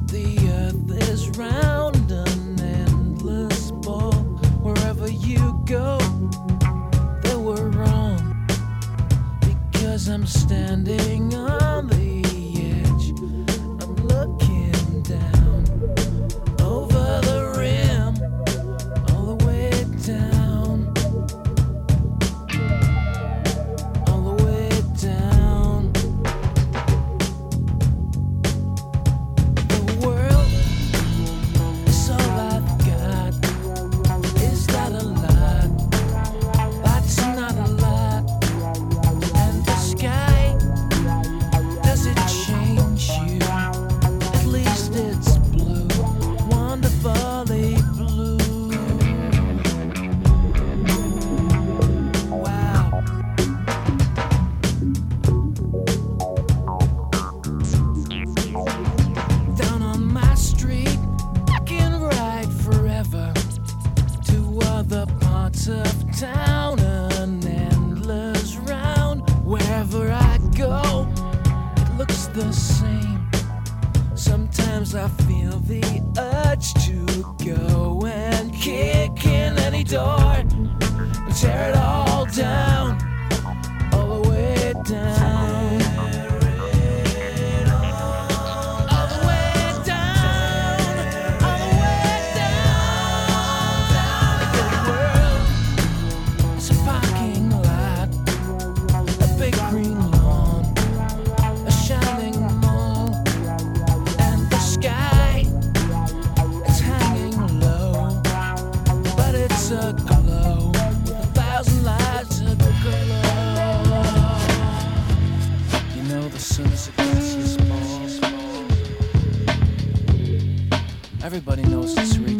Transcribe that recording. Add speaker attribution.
Speaker 1: The earth is round, an endless ball. Wherever you go, they were wrong. Because I'm standing on the edge, I'm looking down over the rim, all the way down, all the way down. The world is all I've got. Is that a lot? That's not a lot. And the sky, does it change you? At least it's blue, wonderfully blue. Wow. Down on my street, I can ride forever to other parts of town, an endless round. Wherever I go, it looks the same. Sometimes I feel the urge to go and kick in any door and tear it all down, all the way down. All the way down, all the way down. The world is a parking lot, a big green lawn, a shining mall, and the sky, it's hanging low, but it's a glow with 1,000 lights aglow. You know the sun's against his balls. Everybody knows it's real.